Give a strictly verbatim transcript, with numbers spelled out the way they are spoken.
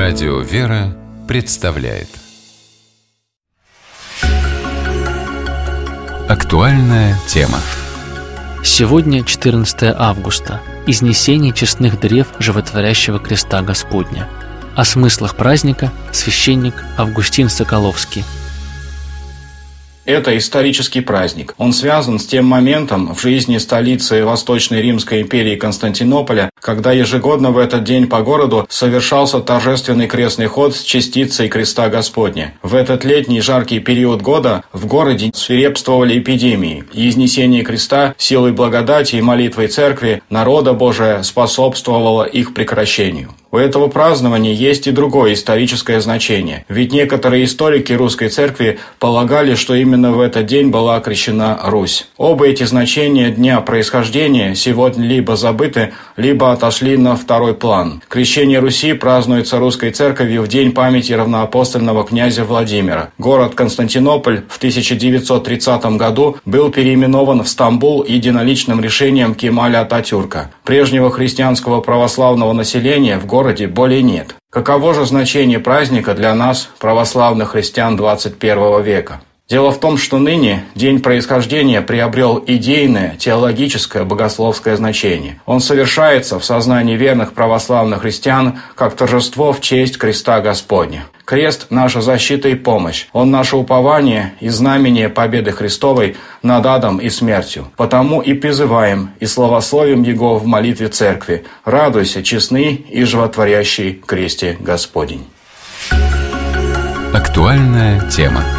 Радио «Вера» представляет актуальная тема. Сегодня четырнадцатое августа. Изнесение честных древ животворящего креста Господня. О смыслах праздника священник Августин Соколовский. Это исторический праздник. Он связан с тем моментом в жизни столицы Восточной Римской империи Константинополя, когда ежегодно в этот день по городу совершался торжественный крестный ход с частицей креста Господня. В этот летний жаркий период года в городе свирепствовали эпидемии, и изнесение креста силой благодати и молитвой церкви народа Божия способствовало их прекращению. У этого празднования есть и другое историческое значение, ведь некоторые историки русской церкви полагали, что именно в этот день была окрещена Русь. Оба эти значения дня происхождения сегодня либо забыты, либо отошли на второй план. Крещение Руси празднуется русской церковью в день памяти равноапостольного князя Владимира. Город Константинополь в тысяча девятьсот тридцатом году был переименован в Стамбул единоличным решением Кемаля Ататюрка. Прежнего христианского православного населения в городе более нет. Каково же значение праздника для нас, православных христиан двадцать первого века? Дело в том, что ныне день происхождения приобрел идейное, теологическое, богословское значение. Он совершается в сознании верных православных христиан как торжество в честь креста Господня. Крест – наша защита и помощь. Он наше упование и знамение победы Христовой над адом и смертью. Потому и призываем, и славословим Его в молитве Церкви. Радуйся, честный и животворящий кресте Господень. Актуальная тема.